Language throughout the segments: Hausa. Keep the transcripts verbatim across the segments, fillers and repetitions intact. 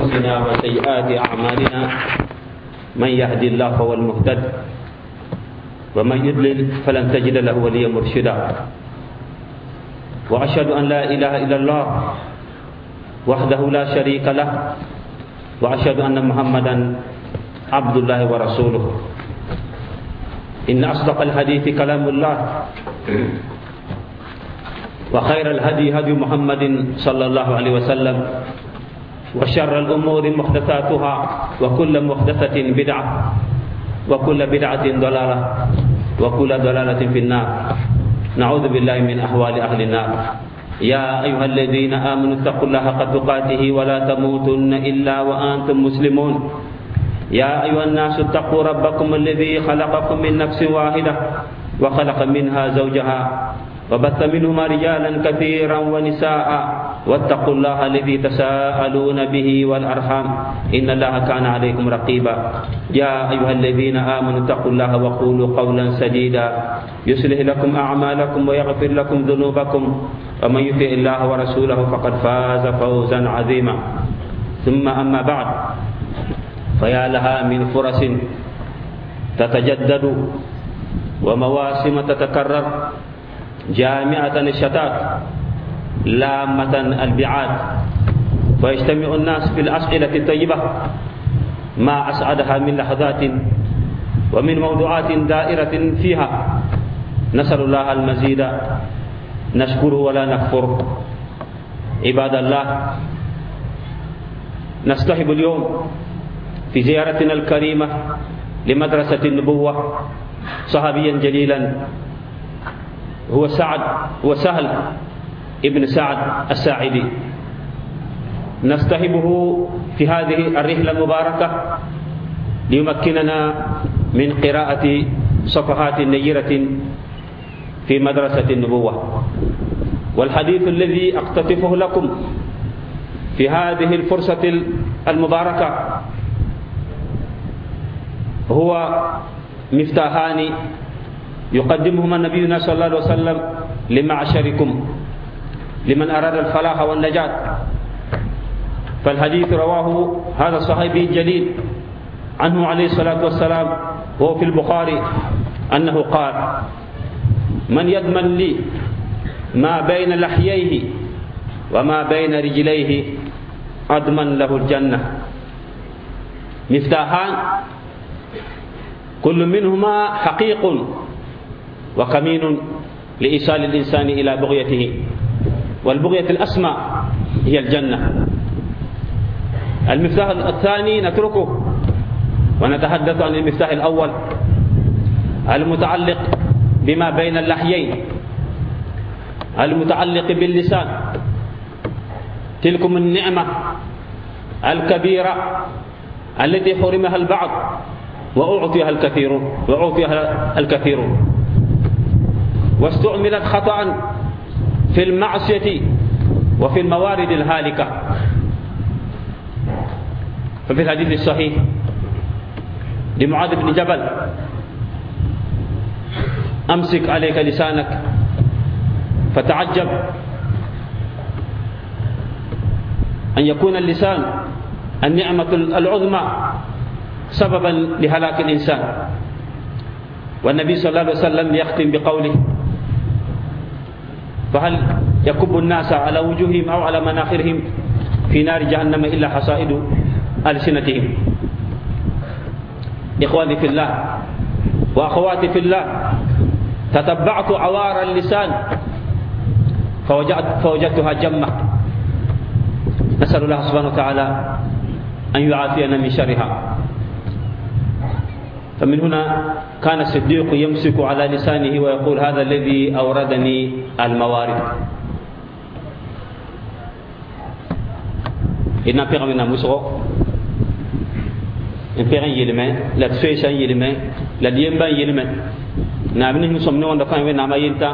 أنفسنا وسيئات أعمالنا من يهدي الله فهو المهتد ومن يضلل فلن تجد له وليا مرشدا وأشهد أن لا إله إلا الله وحده لا شريك له وأشهد أن محمدا عبد الله ورسوله إن أصدق الحديث كلام الله وخير الهدي هدي محمد صلى الله عليه وسلم وشر الأمور محدثاتها وكل محدثة بدعة وكل بدعة ضلالة وكل ضلالة في النار نعوذ بالله من أحوال أهل النار يا أيها الذين آمنوا اتقوا الله حق تقاته ولا تموتن إلا وأنتم مسلمون يا أيها الناس اتقوا ربكم الذي خلقكم من نفس واحدة وخلق منها زوجها وبث منهما رجالا كثيرا ونساء واتقوا الله الذي تساءلون به والأرحام إن الله كان عليكم رقيبا يا أيها الذين آمنوا اتقوا الله وقولوا قولا سديدا يصلح لكم أعمالكم ويغفر لكم ذنوبكم ومن يطع الله ورسوله فقد فاز فوزا عظيما ثم أما بعد فيا لها من فرص تتجدد ومواسم تتكرر جامعة الشتات لامة البعاد فيجتمع الناس في الأسئلة الطيبة ما أسعدها من لحظات ومن موضوعات دائرة فيها نسأل الله المزيد نشكره ولا نكفره عباد الله نصطحب اليوم في زيارتنا الكريمة لمدرسة النبوة صحابيا جليلا هو سعد هو سهل ابن سعد الساعدي نصطحبه في هذه الرحلة المباركة ليمكننا من قراءة صفحات نيرة في مدرسة النبوة والحديث الذي أقتطفه لكم في هذه الفرصة المباركة هو مفتاحان يقدمهما نبينا صلى الله عليه وسلم لمعشركم لمن أراد الفلاح والنجاة فالحديث رواه هذا الصحابي الجليل عنه عليه الصلاة والسلام وهو في البخاري أنه قال من يضمن لي ما بين لحييه وما بين رجليه أضمن له الجنة مفتاحان كل منهما حقيق وكمين لإيصال الإنسان إلى بغيته والبغية الأسمى هي الجنة المفتاح الثاني نتركه ونتحدث عن المفتاح الأول المتعلق بما بين اللحيين المتعلق باللسان تلكم النعمة الكبيرة التي حرمها البعض وأعطيها الكثيرون وأعطيها الكثيرون واستعملت خطأ في المعصية وفي الموارد الهالكة ففي الحديث الصحيح لمعاذ بن جبل أمسك عليك لسانك فتعجب أن يكون اللسان النعمة العظمى سببا لهلاك الإنسان والنبي صلى الله عليه وسلم يختم بقوله فهل يكب الناس على وجوههم أو على مناخرهم في نار جهنم إلا حصائد ألسنتهم إخواني في الله وأخواتي في الله تتبعت عوار اللسان فوجدت فوجدتها جمة نسأل الله سبحانه وتعالى أن يعافينا من شرها فمن هنا كان الصديق يمسك على لسانه ويقول هذا الذي أوردني الموارد إن بيغمنا مسرو إن بيغن يلمن لا تسويشان يلمن لا ديمبان يلمن نامن نسمن وند كان وين نما ينتا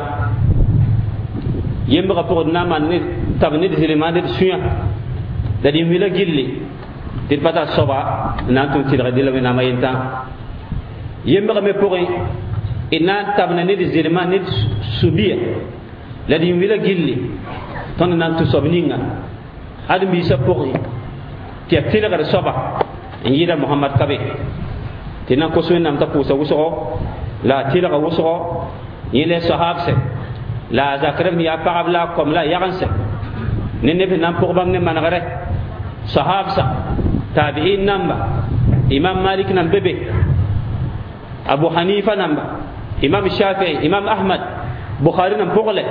يمبغا بور ناما ني تابني دي لمان دي سويا لا دي ويلا جيلي دي باتا صبا نانتو تي دي لا وين نما ينتا يمبغا مي بوري إن تابنا ني دي زيرمان ني سوبيا لا دي ويلا جيلي تون نانتو صبنينغا ادم بي سا بوري ti tilgar soba yida Muhammad kabe tinan ko so nam ta ko sa wuso la tilga wuso yele sahabse la zakram ya paabla kom la yaganse ne ne nan pour bam ne managare sahabsa tabi'in namba imam malik nam bebe abu hanifa namba imam shafi'i imam ahmad bukhari nam pogle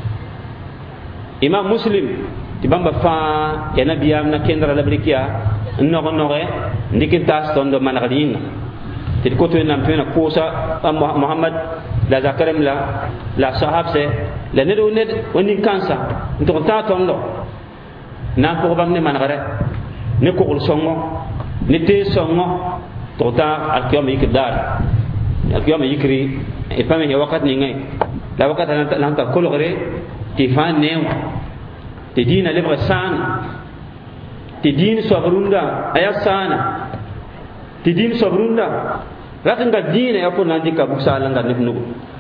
imam muslim tibamba fa ya nabiyam na kendra la brikia no no re ndikin tas tondo managadina til ko to nam to na kosa muhammad la zakaram la la sahabse la ne do ne woni kansa to ta tondo na ko bam ne managare ne ko songo ne te songo to ta al kiyam ikdar al kiyam yikri e pame ya wakat ni ngai la wakat lan ta kolore ti fa new ti dina lebra san ti din sobrunda ayasana ti din sobrunda ratin ga dina ya ko nan dika buksala nga nifnu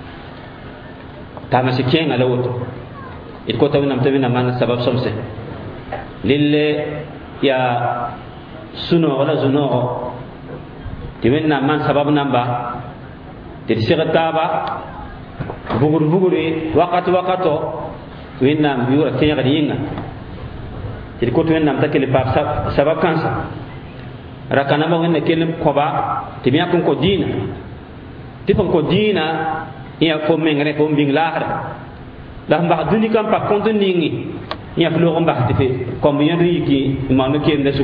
ta masiken ala woto it ko tawinam tawina man sabab somse lille ya suno wala zuno tiwenna man sabab namba ti sigataba bugur buguri waqat waqato winna yura kenya gadinga ti ko to wenna takele pa sabab kansa rakana ba wenna kelim koba ti miya kun ko dina ti kon ko dina ya fo mengre fo mbing lahara da mba duni kam pa konto ningi ya flo mba ti fe kom yendo yiki ma no ken desu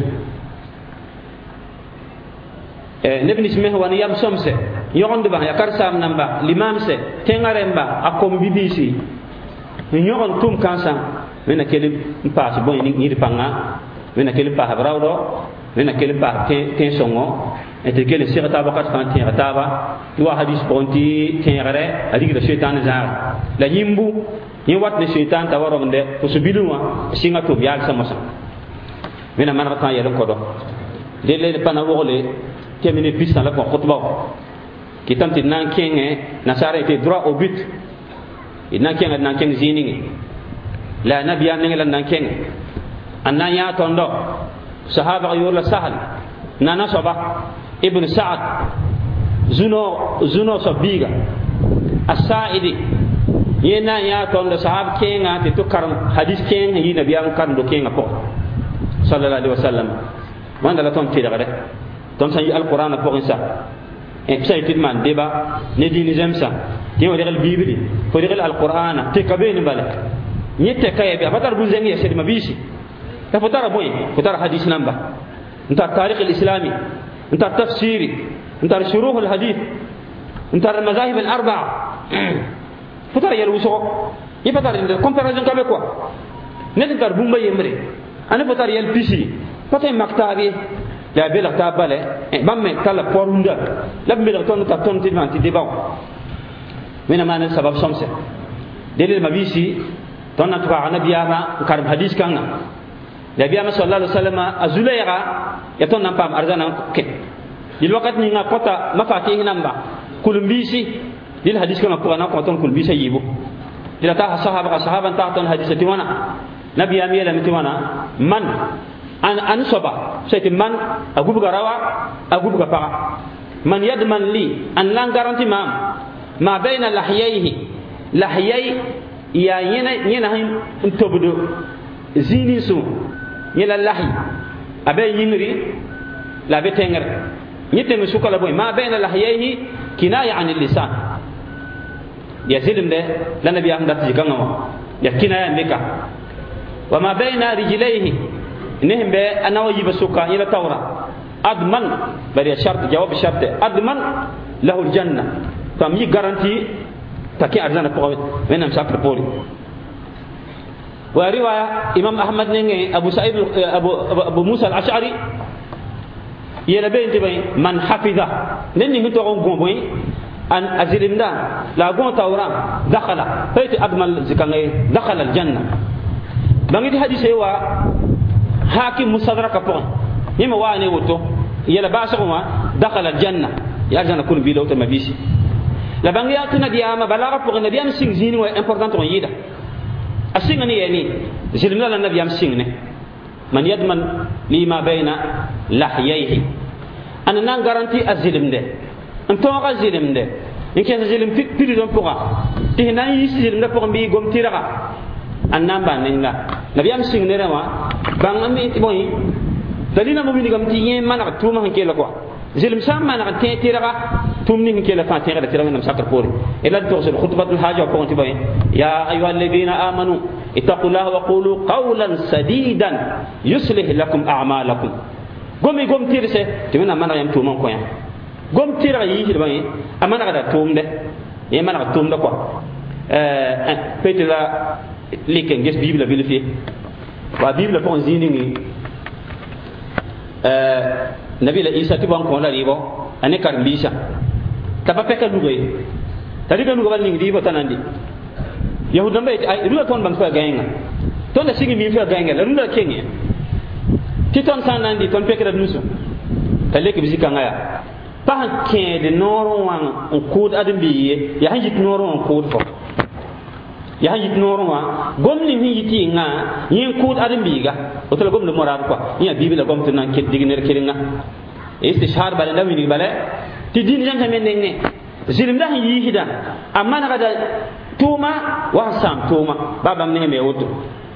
eh nebni smeh wani yam somse yogonde ba ya kar sam namba limamse tengaremba akom bibisi nyogon tum kansa wena kelim pa bon ni panga wena kelim pa habrawdo wena kelim pa te songo et kele sirata bakat kan te rataba wa hadis bonti tengare adi da shaytan zar la yimbu ni wat ne shaytan tawaro nde usubiluma singa to bial samasa wena man ratan yelon kodo de le pana wole kemine pista la ko khutba kitam tin nan kenge nasara te droit au but ina kenga nan keng ziningi la nabiya ningi lan nan keng anna ya tondo sahaba yurla sahal nana soba ibn sa'ad zuno zuno sobiga as-sa'idi yena ya tondo sahab kenga te to karam hadis kenga yi nabiya kan do kenga ko sallallahu alaihi wasallam wanda la ton tira gade ton sa yi alquran ko insa e psay tidman deba ne dini zemsa ti wadi gal bibli fo di gal alquran te kabeni bale nyete kaye bi abatar bu zengi ya sedi mabisi ta fotara boy fotara hadis namba nta tarikh alislami nta tafsiri nta shuruh alhadith nta almazahib alarba'a fotara yel wuso yifatara de comparaison kabe quoi net ntar bumba yemre ana fotara yel bisi fatay maktabi la bela tabale bamme kala porunda la bela ton ta ton ti man ti debaw mena man sabab somse delil mabisi ton na tuba nabiyama karim hadis kanga nabiyama sallallahu alaihi wasallam azulayra ya ton nam pam arzana ke dil wakat ni nga kota mafati namba kulumbisi dil hadis kanga ko na ko ton kulumbisi yibu dil ta sahaba sahaba ta ton hadisati wana nabiyama yela mitiwana man an an soba c'est man agubu garawa agubu gapara man yadman li an lan garanti mam ma baina lahyayhi lahyay ya yena yena hin tobudo zini su yela lahi abe yingri la betenger nyete mi sukala boy ma baina lahyayhi kinaya an lisan ya zilim de la nabi am dat jikanga ya kinaya meka wa ma baina rijlayhi nehbe anawa yiba suka ila tawra adman bari shart jawab shart adman lahu aljanna tam yi garanti taki arjana powe menam sakre poli wa riwaya imam ahmad nenge abu sa'id abu abu musa al-ash'ari yela be intibay man hafiza nenni ngi to gomboy an azilimda la gon tawra dakhala fayti adman zikangay dakhala aljanna bangi di hadise wa hakim musadraka pon yima wani woto yela basuma dakhala aljanna ya janna kun bi lawta mabisi la bangi yatuna diama balaga pour nabiyam sing zini wa important on yida asinga ni yani zilimna la nabiyam singne man yadman lima bayna lahyayhi ana nan garanti azilimde en to ga zilimde en ke zilim pili don poka ti nan yi zilimde pok mbi gom tiraga an nan ban ninga nabiyam sing ne rewa bang mi boy dalina mo mi gam ti yen mana tuma han kela quoi zilim sam mana te tiraga tumni hin kela fa tiraga tiraga nam sakar pori ila to so khutbatul haja ko ti boy ya ayyuhal ladina amanu ittaqullaha wa qulu qawlan sadidan yuslih lakum a'malakum gomi gom tirse ti mena mana yam tuma ko ya gom tiraga yi ti boy amana da tumde e mana tumde quoi euh petela liken ges bible vérifier wa bible pon ziningi euh nabi la isa ti bon ko la ribo ane kar mbisa taba peka dugoy tadi kan dugo balni ribo tanandi yahudan bay ay ruwa ton bang fa gayenga ton la singi mi fa gayenga la runda kenye ti ton sanandi ton peka da nusu taleke bisika ngaya pa ken de noro wan on kud adam biye ya hanjit noro on kud fo ya hanjit noro wa gomni ni yiti nga yin kud adam biga o tala gomni morad quoi ya bibila gom to nan ket digner kiringa istishhar bale ndawi ni bale ti din jang tamen ne zilim da yi hida amma na kada tuma wa sam tuma babam ne me woto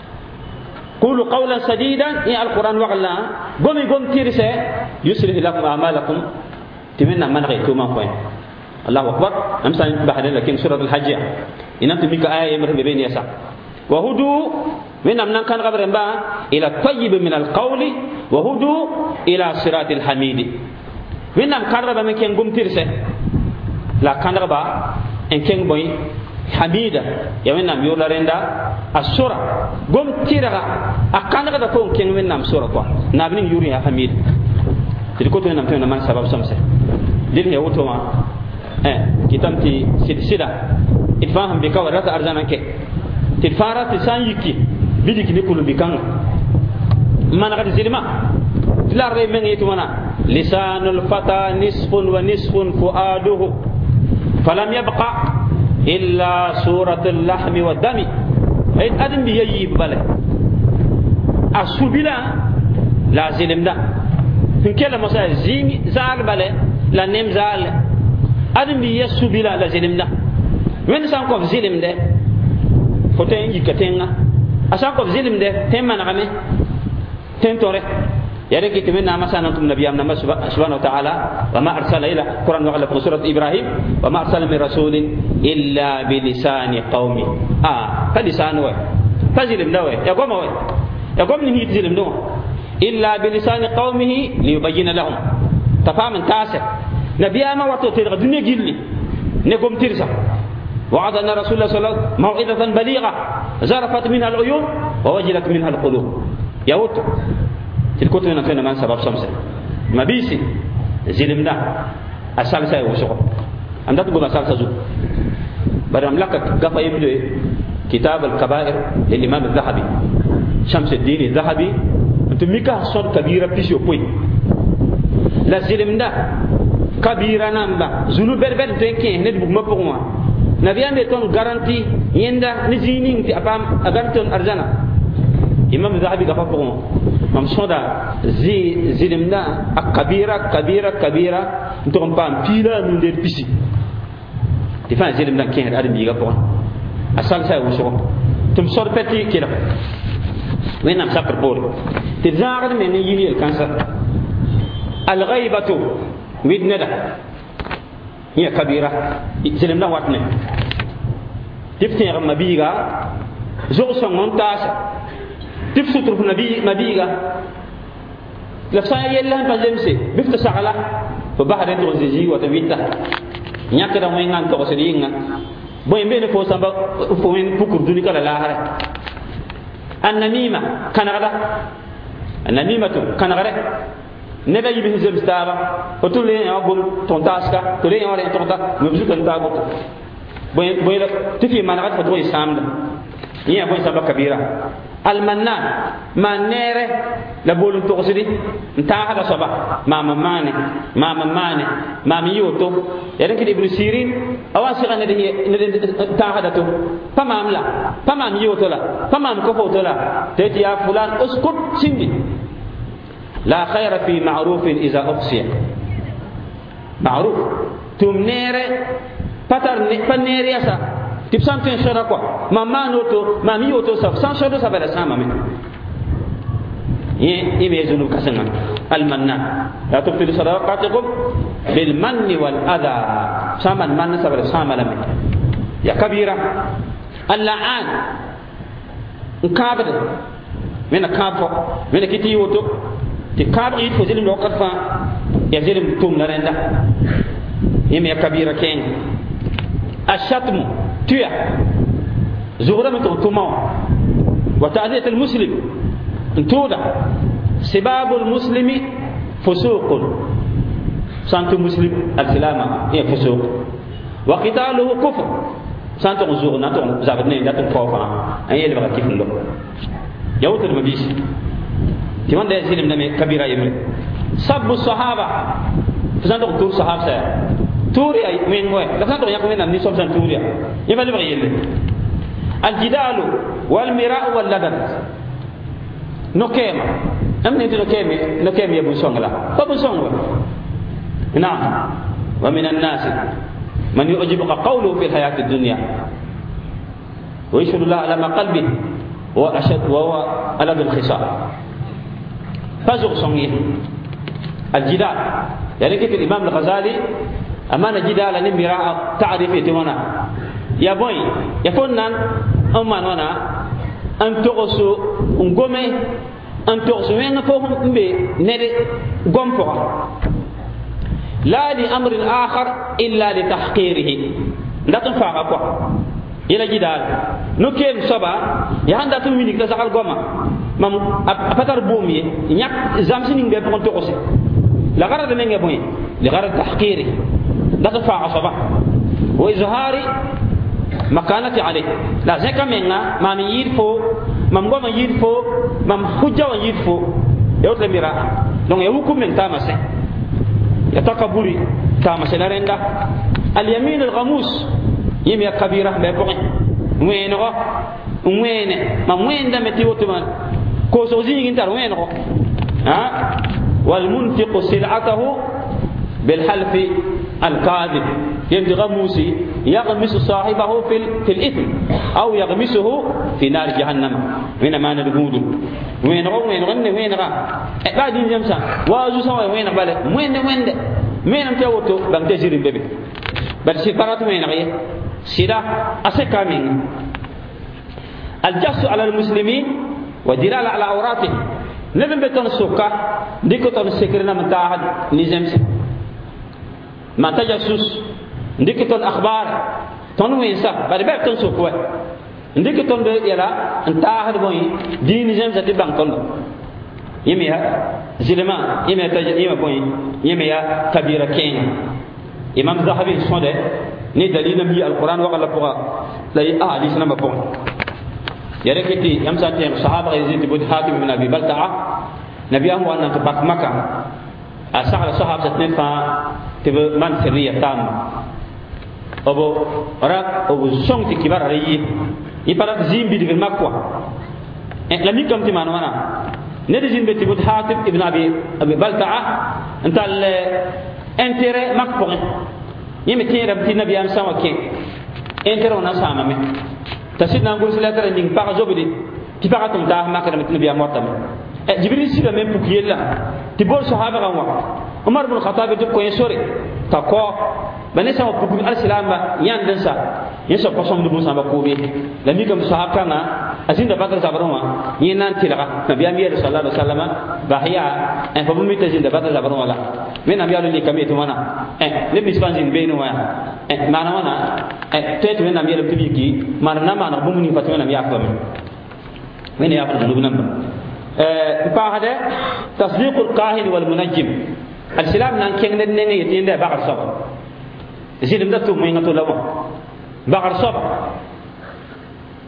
qulu qawlan sadidan ya alquran wa qalla gomi gom tirse yuslih lakum a'malakum timenna man ray tuma ko الله أكبر أمثال بعد لكن سورة الحج إن أنت بك آية يمر بين يسع وهدوا من أمنا كان قبر با إلى الطيب من القول وهدوا إلى صراط الحميد من أم كان ربا من كان قم ترسه لا كان ربا إن كان بوي حميدة يا من أم يولا رندا السورة قم تيرها أكان ربا كون كان من أم سورة قا نابنين يوري حميد تلقوتوا من أم تيونا من سبب سمسه دين هي وتوما eh kitam ti sida itfaham bi ka warata arzana ke tifara ti san yiki bidi ki nikulu bi kan man gadi zilma dilar re men yitu mana lisanul fata nisfun wa nisfun fuaduhu falam yabqa illa suratul lahmi wad dami ay adam bi yayi bale asubila la zilimda fin kela masa zing zal bale la nem zal adam bi yesu bila la zilimda wen san ko zilimde foten yikatenga asan ko zilimde temma na game tentore yare ki timenna masana tum nabiyam na subhanahu wa ta'ala wa ma arsala ila quran wa ala surat ibrahim wa ma arsala min rasulin illa bi lisani qaumi ah fa lisanu wa fa zilimda wa ya goma wa ya gomni ni zilimdo illa bi lisani qaumihi li yubayyana lahum tafaman tasa نبيانا وتوتير الدنيا جلي نقوم ترسا وعدنا رسول الله صلى الله عليه وسلم موعظة بليغة زرفت منها العيون ووجلت منها القلوب يوت تلكوت لنا فينا من سبب سمسة ما بيسي زلمنا السالسة وشغل عندك تقول السالسة زو برام لك قفا يبدو كتاب الكبائر للإمام الذهبي شمس الدين الذهبي أنتم ميكا صور كبيرة بيسيو بوي لا زلمنا kabira namba zulu berber tenke ne bu ma pokuma nabiyan de ton garanti yenda ni zinin ti apam aganton arjana imam zahabi ga pokuma mam soda zi zilimna akabira kabira kabira ton pam pila nu de pisi ti fa zilimna ken adam bi ga pokon asal sa wuso tum sor peti kila wenam sakar bor ti zagar men ni yini el kansa al ghaibatu widneda hiya kabira zilimna watne tifti ya mabiga zo so montas tifsu tur nabi mabiga la sa yella pa lemse bifta sagala to bahade to ziji wa tawita nyaka da moy ngan to so dinga boy mbene fo samba fo men pukur duni kala lahara annamima kanada annamimatu kanare neba yibi zem staba o to le ya gol ton taska to le ya re ton ta mo bisu kan ta go boy boy la tifi manaka to to isamda يا بوي سبب كبيرة المنان ما نيره لبولن توسدي انت هذا سبب ما ممانه ما ممانه ما ميوتو يعني كده ابن سيرين اواسي غنى دي انت هذا تو فما املا فما ميوتو لا فما مكفوتو لا تيجي يا فلان اسكت سندي لا خير في معروف اذا اقصي معروف توم نيره patar ne paneria sa tip santen shara kwa mama noto mami yoto sa san shado sa bala sama me ye ibe zunu kasanga al manna la tubtilu sadaqatukum bil manni wal adha saman manna sa bala sama la me ya kabira al la'an kabada mena kapo mena kiti yoto ti kabri fo zilim do katfa ya zilim tum la renda yeme ya kabira ken الشتم تيا زغرمة توما وتعزية المسلم تودا سباب المسلم فسوق سانت مسلم السلامة هي فسوق وقتاله كفر سانت زغ ناتو زغني ناتو خوفا اي اللي بقى كيف له يوتر مبيش تيمان ده سلم نمي كبيره يمر سب الصحابه سانت تور صحابه توري أي من وين لا سانتو يكون لنا نيسوم سان توريا يبقى لي بغيل الجدال والمراء واللدن نوكيم ام نيتو نوكيم نوكيم يبو سونغلا بابو سونغ نعم ومن الناس من يعجبك قوله في الحياة الدنيا ويشهد الله على ما قلبه واشد وهو ألد الخصام فزغ سونغي الجدال يعني كيف الامام الغزالي أما نجدال نمراء تعرف يتمنى يا بوي يفونن أما نونا أن تغسو نقومي أن تغسو وين فوهم بي نري قمفوا لا لأمر آخر إلا لتحقيره لا تنفع أقوى إلى جدال نكيم صبا يهاندا تمينيك لسقال قوما مم أفتر بومي ينك زامسين بيبقون تغسي لغرض من يبوي لغرض تحقيره لا تنفع صبا وإظهاري مكانتي عليه لا زي كمينا ما ميير فو ما مغوما يير فو ما حجة ويير فو يوت لميرا دون يوكم من تامسه يتكبري تامسه لرندا اليمين الغموس يمي كبيرة بيبوين وين غو وين ما وين ده متي وتمان كوسوزين انت وين غو ها والمنفق سلعته بالحلف الكاذب يمدي غموسي يغمس صاحبه في في الاثم او يغمسه في نار جهنم وين ما ندغود وين غو وين غن وين غا بعد يمسا وازو سوا وين بالك وين وين وين انت وتو بان تجري بيبي بل سيبرات وين غي سيدا اسكامين الجس على المسلمين ودلال على عوراتهم نبي بتون سوكا ديكو تون سكرنا من تاحد نيزمس ما تجسس ديكو تون اخبار تون وينسا بعد بيت تون سوكوا ديكو تون يلا انتاحد بوي دي نيزمس تي بان تون يميا زلما يميا تج يميا بوي يميا كبيره كين امام الذهبي سوده ني دليل من القران وقال بقى لا احاديث نما بون يركتي يمساتي الصحابه يزيد بن حاتم بن ابي بلتعه نبيهم وان تبقى مكه اسال الصحابه تنفع تب من سريه تام ابو رك ابو سونتي كبار ري يبارك زيمبي دي مكه لا مي كم تي مانا وانا ندي زيمبي بن حاتم ابن ابي ابي بلتعه انت الانتري مكه يمي تيرم تي نبي ام سامكي انتري ونا سامامي تسيد نقول سلاتر إنك بقى زوجي تبقى تمتاه ما كنا متنبي أمورتهم جبريل سيدا من بكيلا تبور صحابة غوا عمر بن الخطاب يجيب كوين سوري تقوى بنسا وبكم السلام يان دنسا يسوع قسم دبوس أما كوبي لم يكن صحابة كنا أزين دبكر زبرهما ينان تلقى نبي أمير صلى الله عليه وسلم بحيا إن فبومي تزين دبكر زبرهما لا من أمير اللي كمية تمانا إيه لم يسبان زين بينهما إيه ما نوانا إيه تيت من أمير بتبيكي ما نما نبومني فتونا ميافهم من يأكل ذنوبنا بعد تصديق الكاهن والمنجم السلام نان كين نين يتين ده بقر صبر زين ده تو مين تو لما بقر صبر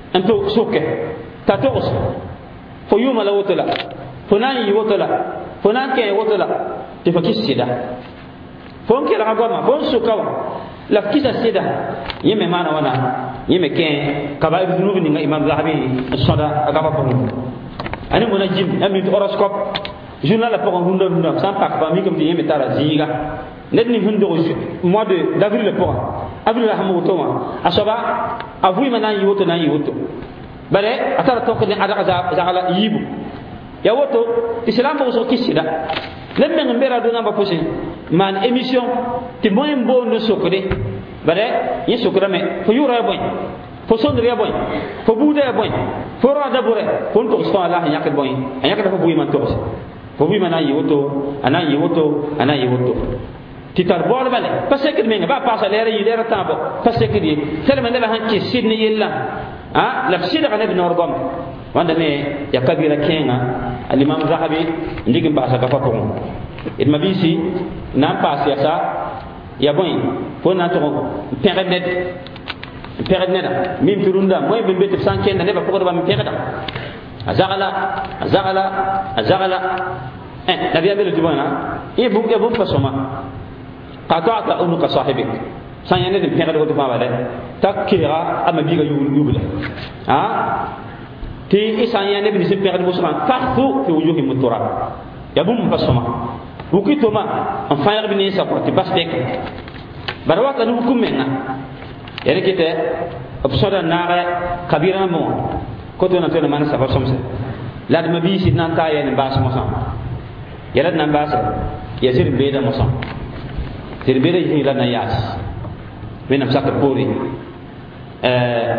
انتو سوكه تاتوس فو يوم لا وتلا فنان يوتلا فنان كي وتلا تفكيس سيدا فون كي لا غما فون سوكاوا لا كيسا سيدا يمي مانا وانا يمي كين كبائر الذنوب نيغا امام الذهبي الصدا اغا فون اني منجم امي هوروسكوب journal la pokon hunda hunda sans pak ba mi comme yeme tara ziga net ni hundo mois de d'avril le pokon avril la hamu to ma asaba avui manan yoto nan yoto bare atara to ko ni ada za za yibu ya woto islam bo so kisida nem men mbera do namba posin man émission ti moy mbo no sokode bare yi sokra me fo yura boy fo sondre boy fo bude boy fo rada bure fo to sto allah yakal boy yakal fo buy man to fo buy man ayi woto ana yi woto ana yi woto ti tar bol bale parce que men ba passa lere yi lere tambo parce que di tellement ne la han ki sidni yella ah la sida kana ibn ordom wanda me ya kabira kenga al imam zahabi ndigim ba sa ka fa ko it mabisi nan pass ya sa ya boy fo na to pernet pernet mim turunda moy be bet sanken ne ba ko ba mi perda azagala azagala azagala eh nabiya belu tibana e bu e bu fasoma qata'ta unuka sahibik san yana de perda ko ba wala takira ama biga yubula ha ti isan yana bi se perda musulman farfu fi wujuhi mutura ya bum fasoma bukito ma en fayr bi ni sa ko ti bastek barawata nu hukumenna yare kite opsoda naare kabira mo ko to na to na man sa fa somse la de mabi si nan ta ya ne bas mo sam yalla nan bas ya sir be da mo sam sir be da yi la na yas men am sakka pori euh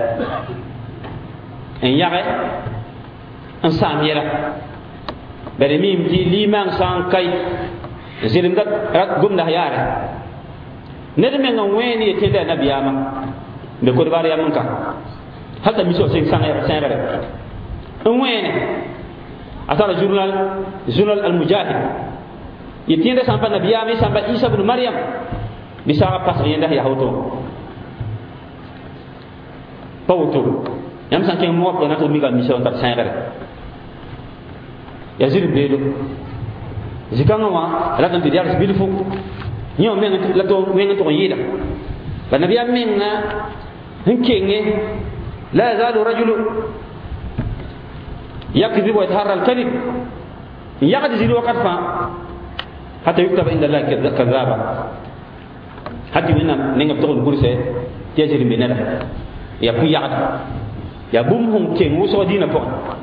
en yare en sam yela bere mim di liman san kai zirim dat rat gum da yare ned men ngam weni te da nabiyama be ko bari yamunka hatta miso sing sangere sangere en weni atara journal journal al mujahid yitinde samba nabiyami samba isa ibn maryam bisara pas yenda ya hoto pawto yam sanke mo ko na to mi ga miso tar sangere yazir bedo zikanga wa la tan diar bidu fu nyo men la to men to yida ba nabiya men na hinkenge la yazalu rajulu yakdhib wa yataharra al-kadhib yaqdiru waqt fa hatta yuktaba inda Allah kadhaba hatta minna ninga to gurse tejiri menada ya pu yaqda ya bum hum kengu so dina po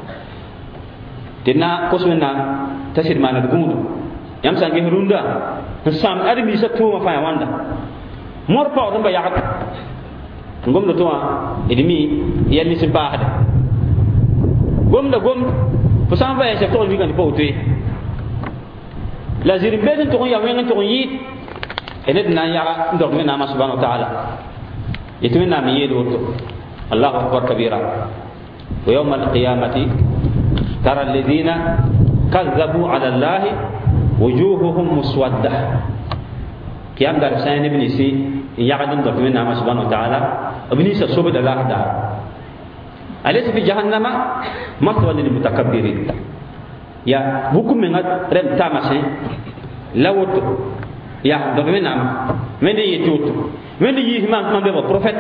dina kosmena tasir mana gumu yam sangi runda sam admi sa tuma fa wanda mor pa do ba yakat ngom do to edmi yalli ci baade gom da gom fo sam fa ya to mi kan po to la zirim beden to ya wen to yit enet na ya ndok me na ma subhanahu wa ta'ala yitmin na mi yedo to Allahu akbar kabira wa yawm al-qiyamati ترى الذين كذبوا على الله وجوههم مسودة كيام دار سين ابن سي يعدم دوكمن نام سبحانه وتعالى ابن سي صوب الله دار أليس في جهنم مثوى للمتكبرين يا بكم من رم تامسين لوت يا دوكمن نام من يتوت من يهمان من بابا بروفيت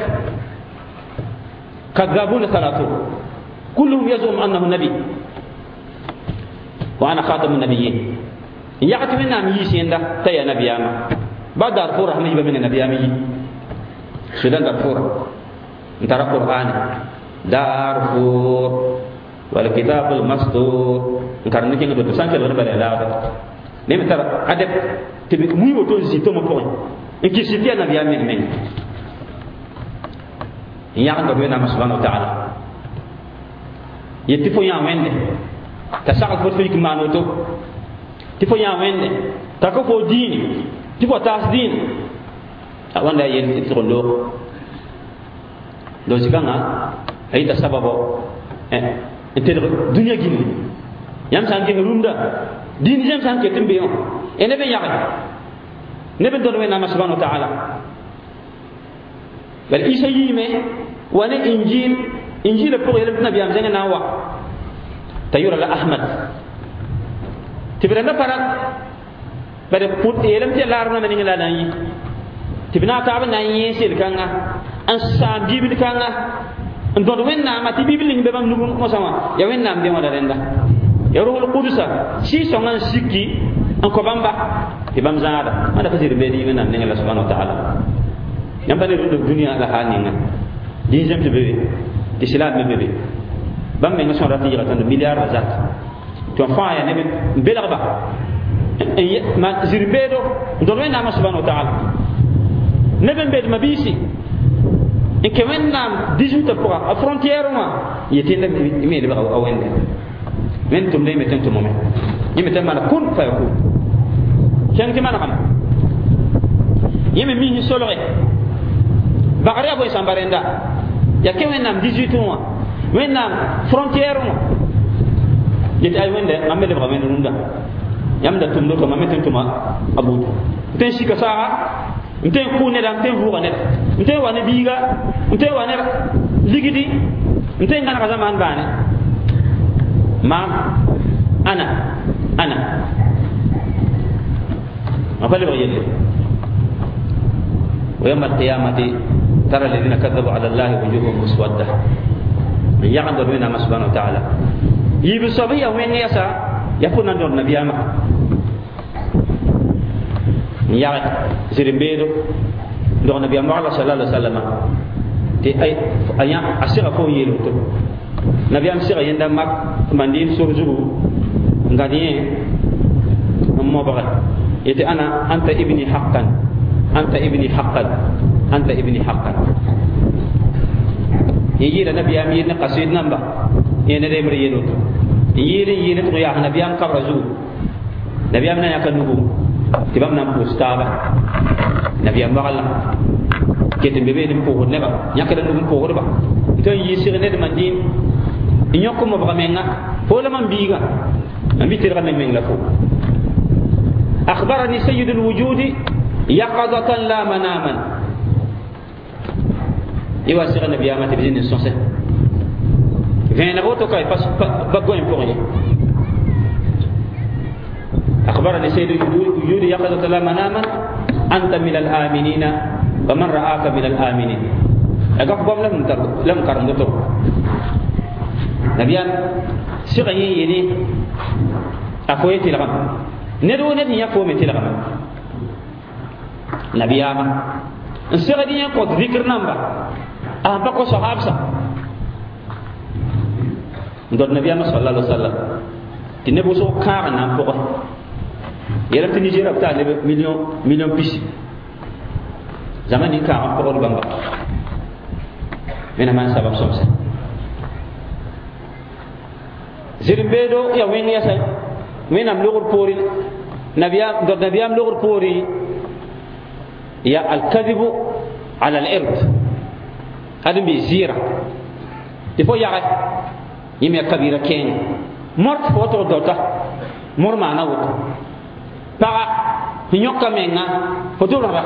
كذابون ثلاثة كلهم يزعم أنه نبي وانا خاتم النبيين يعت من نام يسيندا تيا نبياما بعد دارفور رحمه الله من نبيامي سودان دارفور انترى القرآن دارفور والكتاب المسطور انكار نكين بدو سانكل ولا بلا لا نيم ترى ادب تبي موي وتو زيتو مو بوين انكي سيتيا نبيامي من يعت بنا سبحانه وتعالى يتفو يا وينده tasakal fo fi kimano to ti fo ya wende ta ko fo dini ti fo tas dini wanda yen ti rondo do sikanga ay ta sababo eh ente dunya gini yam sanke runda dini jam sanke tembe on ene be yaaka ne be do na ma subhanahu wa ta'ala bal isa yime wala injil injil pour yelam nabiyam zanga na wa tayura la ahmad tibra na parat bare put yelam te lar na ni la dan yi tibna ta ba na yi sel kanga an sa bibil kanga ndo wenna ma ti bibil ni be bam nugo mo sama ya wenna am de wala renda ya ruhul qudusa si so ngan sikki an ko bamba e bam zaada ada fasir be di wenna ni Allah subhanahu wa ta'ala yamba ne do dunya la haninga di jam te bebe di silab me bebe bam me ngason rati ya tan milliard zat to fa ya ne be la ba ma zirbedo ndo wenna ma subhanahu wa ta'ala ne ben be ma bisi en ke wennam dix-huit pour a frontière ma yetinde mi de ba awende men tum de meten tum mo yimi tan mana kun fa yakun ken ke mana kam yimi mi ni solore bagari abo sambarenda ya ke wennam dix-huit mois wennam frontière ma yeti ay wende ambe de ba men runda yamda tum do to mameten tuma abu ten shika saa nten ku ne dan ten hu ne nten wa ne biga nten wa ne ligidi nten kana ka zaman bane mam ana ana afale bayele wa yawm al-qiyamati tara alladhina kadhabu ala allahi wujuhuhum muswadda ya'lamu bina subhanahu wa ta'ala yibu sabiya wen yasa yakuna ndor nabiyama ya zirbedo do nabi Muhammad sallallahu alaihi wasallam ti ay aya asira ko yelo to nabi am sira yenda mak mandin surju ngadi mo baga yati ana anta ibni haqqan anta ibni haqqan anta ibni haqqan yira nabi am yenda qasid namba yene de mri yelo to yiri yiri to ya nabi am kabrazu nabi am na yakanugo tibam nam postaba nabi amala kete bebe nim ko neba nyaka dan ko ba to yi sire ne de mandin nyoko mo ba menga fo la man biga ambi tira men men la fo akhbarani sayyid alwujud yaqadatan la manaman iwa sire nabi amati bizin sonse vena roto kay pas ba go imporier أخبرني سيد الوجود يقظة لا مناما أنت من الآمنين ومن رآك من الآمنين أقف لم تر لم كرمته نبيان سيغي يني أفويتي لغم ندو ندي يفومتي لغم نبياما سيغي ينقض ذكر نمبر أهبقوا صحابسا ندو نبياما صلى الله عليه وسلم تنبو سو كارنا بقى yela tini jira ta le million million pisi zamani ka am ko bamba mena man sabab somse zirbedo ya wen ya say mena am lugur pori nabiyam do nabiyam lugur pori ya al kadhib ala al ird hadu bi zira il faut yare yimi kabira ken mort foto dota mor mana wuto para nyoka menga foto raba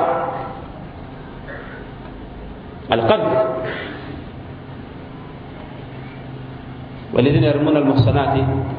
القذف والذين يرمون المحصنات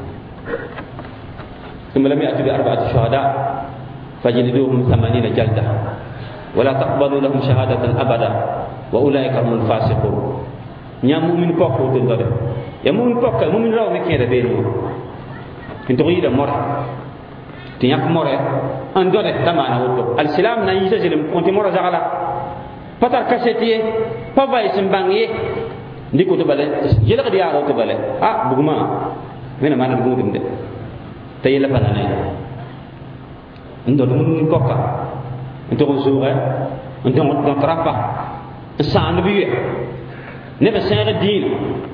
ثم لم يأتوا بأربعة شهداء فجلدوهم ثمانين جلدة ولا تقبلوا لهم شهادة أبدا وأولئك هم الفاسقون يا مؤمن بوكو تندر يا مؤمن بوكو مؤمن راو مكير بينو انتو غير مره تياك مره اندور تمانا وتو السلام نا يسجل انت مره زغلا patar kasetiye pava isimbangye ndiko to bale yela kadi yaro to bale ah buguma mena mana bugum de tayela panane ndo dum kokka ndo ko zuwa ndo ndo trapa san biye ne be sere din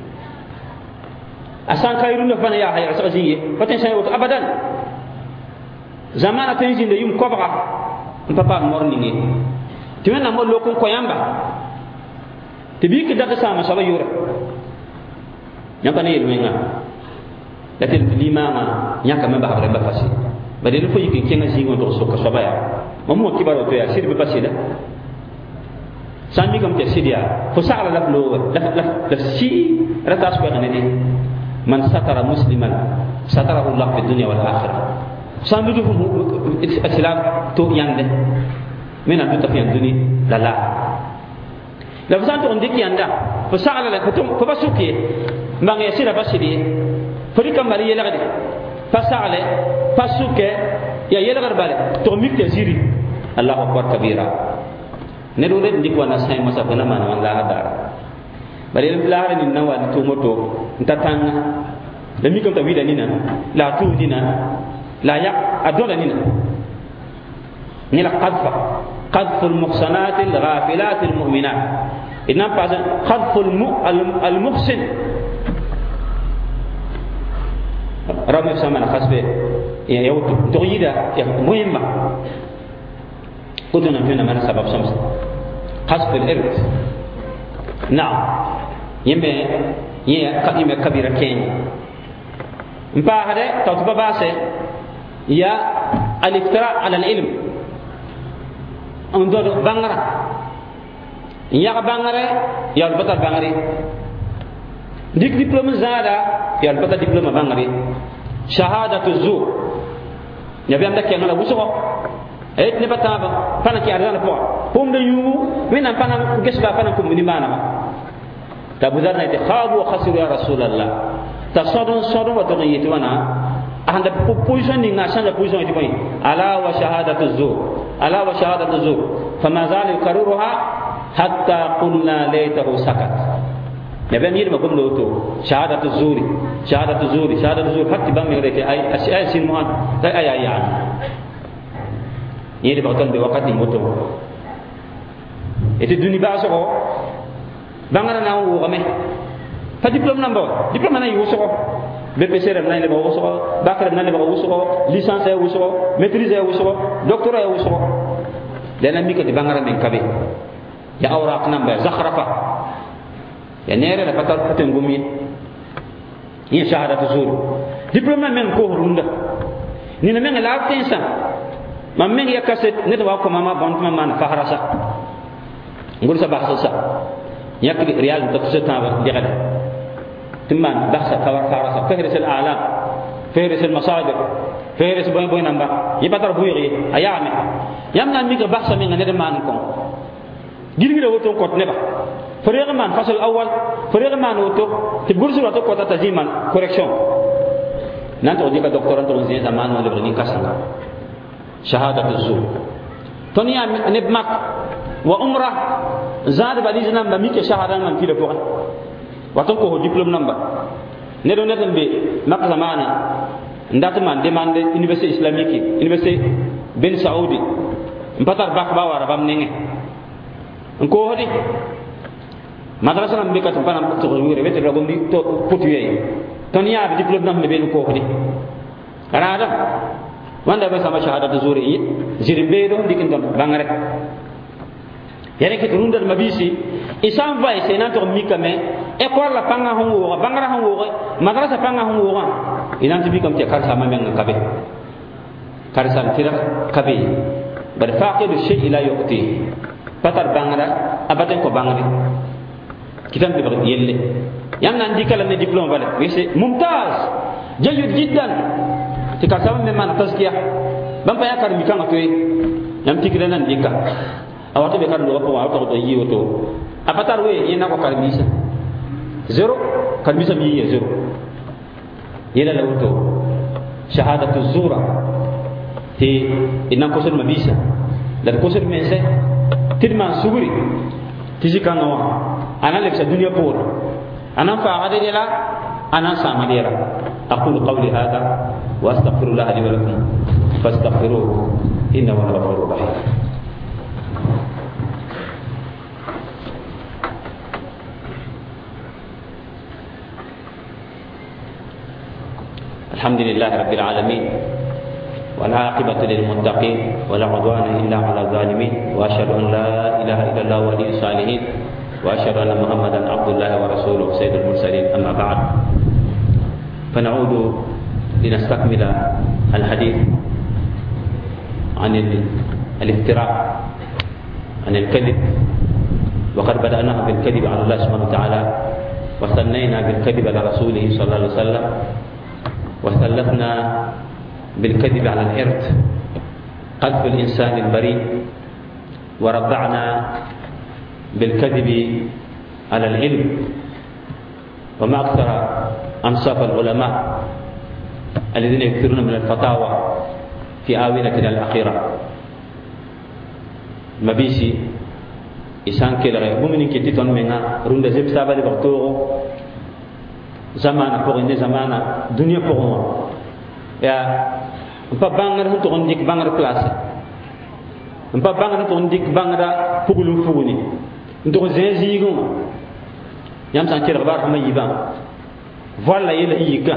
asan kayru no fana ya hayra sajiye patin sey wato abadan zamana tanjin de yum kobra papa morningi timen na mo lokon ko yamba tibiki daga sama sala yura nyaka ne yelwenga latil limama nyaka me ba bare ba fasi ba de fo yiki kenga singo to so ko sobaya mo mo kibaro to ya sirbe basida sami kam te sidia fo sala la lo la la si ratas ko ngene man satara musliman satarahu Allah fi dunya wal akhirah sami du islam to yande mena du ta fi duni la la la fasan to ndiki yanda fo sala la ko ko basuki mangé sira basidi fo di kam bari yela gadi fa sala pasuke ya yela garbale to mikte ziri Allahu akbar kabira ne do len dikwa na say masa bana man man la hadar bari len la ni na wal to moto ntatanga da mi kam ta wida nina la tu dina la ya adola nina ni la qadfa qadfu al muhsanat al ghafilat al mu'minat inna pa qadfu al muhsin rabbi sama na khasbe ya yawtu to yida ya muhimma كتنا فينا من سبب شمس قصف الإرث نعم يمي يمي كبيرة كين مبا هذا توتبا باسه يا الافتراء على العلم انظر بانغرا يا بانغرا يا البتر بانغري ديك دبلوم زادا يا البتر دبلوم بانغري شهادة الزور يا بيام دك يا وسو et ne bataba pana ki arana po pom de yu minan pana gesba pana ko mini mana ta budar na te khabu wa khasiru ya rasulullah ta sodon sodon wa to yiti wana anda position ni nga shanga position yiti boy ala wa shahadatu zur ala wa shahadatu zur fama zal yukarruha hatta qulna laytahu sakat nabi mi ma gomdo to shahadatu zuri shahadatu zuri shahadatu zur hatta bam mi rete ay ay sin muhan ay ay ay yede ba ton de wakati moto ete duni ba so bangara na wo game fa diplôme number diplôme na yo so B P C R na le ba wo so bakar na le ba wo so licence wo so maîtrise wo so doctorat wo so dana mi ko di bangara men kabe ya awraq number zakhrafa ya nere la patal paten gumi ni shahadatu zur diplôme men ko runda ni na men la tensa mam men ya kaset ne wa ko mama bon mama na faharasa ngul sa bahsa sa yak riyal ta tsa ta ba digada timman bahsa tawar faharasa fahris al a'lam fahris al masadir fahris boy boy namba yibatar buyri ayame yamna mi ga bahsa men ne de man ko girgi de woto ko ne ba فريق من فصل الأول فريق من وتو تقول سورة تو كوتا تجيمان correction نانتو ديك دكتور أنتو زين زمان ولا بني كاسنا شهادة الزور تونيا نبمك وعمرة زاد باليزنا بميك شهادة من كده فوق واتوكو هو دبلوم نمبر ندو ندم بي مك زمانا ndatuman demande université islamique université ben saoudi mpatar bak bawara bam nenge ko hodi madrasa nam be katam panam to wure wete ragom di to potuye ton ya bi diplôme nam be ko hodi rada wanda be sama shahadatu zuri zirbe do dikin don bangare yare ke rundal mabisi isam vai sena to mikame école la panga hongo bangara hongo madrasa panga hongo inan to bikam te kar sama men kabe kar sam tira kabe bar faqidu shay ila yuqti patar bangara abaten ko bangare kitam bi bagdi yelle yamna ndikala ne diplôme wala wese mumtaz jayyid jiddan tikasam me man tazkiya bam pa yakar mi kan atoy yam tikira nan dikka awatu be kan do ko wa to yi woto apatar we yena ko karbisa zero karbisa mi ye zero yela la woto shahadatu zura ti inna ko sun mabisa da ko sun mense tidman suguri tijika ngawa أنا لبس الدنيا بور أنا فاعل لا أنا سامع ليرا أقول قولي هذا وأستغفر الله لي ولكم فاستغفروه إنه هو الغفور الرحيم الحمد لله رب العالمين والعاقبة للمتقين ولا عدوان إلا على الظالمين وأشهد أن لا إله إلا الله ولي الصالحين وأشهد أن محمدا عبد الله ورسوله سيد المرسلين أما بعد فنعود لنستكمل الحديث عن الافتراء عن الكذب وقد بدأنا بالكذب على الله سبحانه وتعالى وثنينا بالكذب على رسوله صلى الله عليه وسلم وثلثنا بالكذب على الإرث قذف الإنسان البريء وربعنا بالكذب على العلم. وما أكثر أنصاف العلماء الذين يكثرون من الفتاوى في آونتنا الأخيرة مبيسي إسان كلا مؤمن كتيتون منا رند زب سابا لبقتوه زمانا بقينا زمانا دنيا بقوم يا مpa bangar hun to ndik bangar place mpa bangar to ndik bangara pugulu fuguni ndo zenzi gum yam san kira bar ma yiba wala yela yika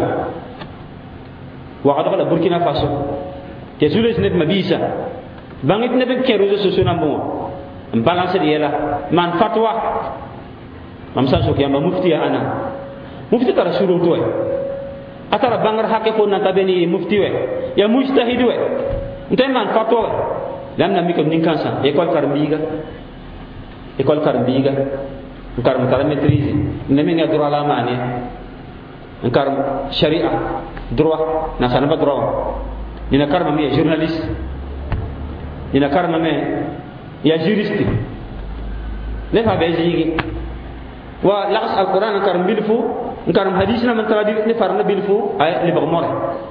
wa qad Burkina Faso te sules net mabisa bangit ne ben kero so so nambo balance yela man fatwa mam sa so kiyamba mufti ana mufti tara shuru to atara bangar hakke ko na tabeni mufti we ya mujtahid we ntay man fatwa lam na mi ko nin kansa école karbiga école karbiga nkar mutara maîtrise ne mi nga droit la mane nkar sharia droit na sana ba droit ni na karma mi journaliste ni na karma me ya juriste le fa be jigi wa laqas alquran nkar mbilfu nkaram hadis na man traduit ni farna bilfu ay li bagmore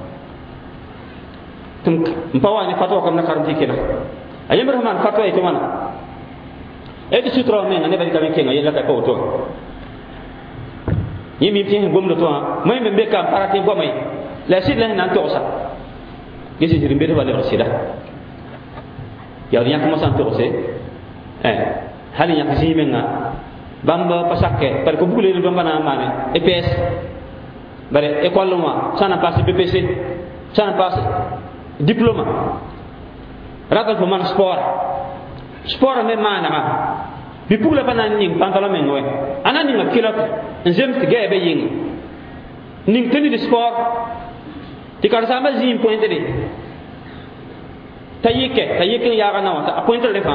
tum mpawa ni fatwa kam na karam tikena ayem rahman fatwa ito mana e di sutra men ne bari kam kenga yela ka ko to yimi tin gom do to may me be kam parate gomay la sid la nan to sa gisi jirim be wala sida ya riya ko san to se eh hali yak jimenga bamba pasake par ko bugule ni bamba na mane E P S bare école moi ça n'a pas B P C ça n'a pas diplôme ragal fo man sport sport me mana bi pugla bana ni pantalon men we anani ma kilot njem ti gabe yin ning teni de sport ti kar sama zim pointe de tayike tayike ya ga na ta pointe le fa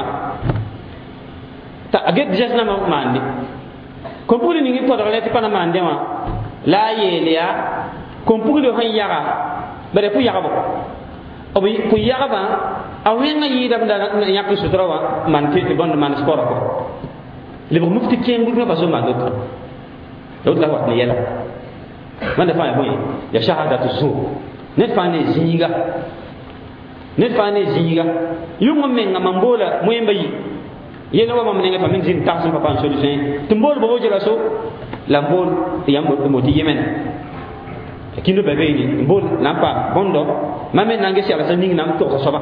ta aget jesna ma mandi ko puli ni to dole ti pana mande ma la yelia ko puli han yaga bare pu yaga bo obi pu yaga ba awenga yida da yakku sutrawa man ti bon man sport ko li bo mufti ken bu ba so ma do do la wat ni yela man da fa boy ya shahadatu zu net fa ne zinga net fa ne zinga yungo men ngamambola moyemba yi yena wa mam nenga famin zin taxum papa solution tumbol bo jela so lambol yam bo moti yemen kindo bebe ni mbol nampa bondo mamen nange si ala saning nam to so ba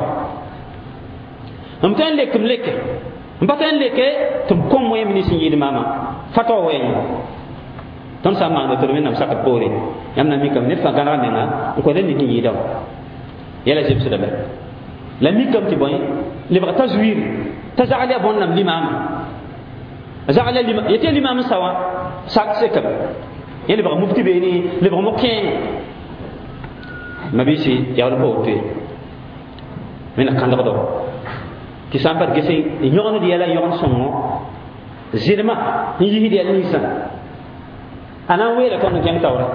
am tan lek tum lek am tan lek tum kom mo yemni sin yidi mama fato we ton sama no to men nam sakat pore yam na mi kam ne fa ganara menga ko den ni yida yela jeb su dabe la mi kam ti boy li ba tazwir تزعل يا بون الإمام زعل الإمام يتي الإمام سوا ساك سكب يعني بقى مفتي بيني اللي بقى مكين ما بيشي يا رب وتي من كان لقدو كيسان بات جسي يون دي يلا يون سونو زيرما يجي دي النيسان انا ويلا كون كان تاورا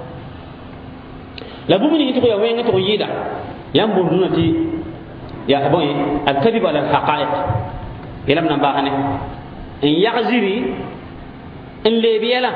لا بومني تقول يا وين تقول يدا يام بوندونتي يا ابوي الكذب على الحقائق يلم نباهنه ان يغزري ان ليبيلا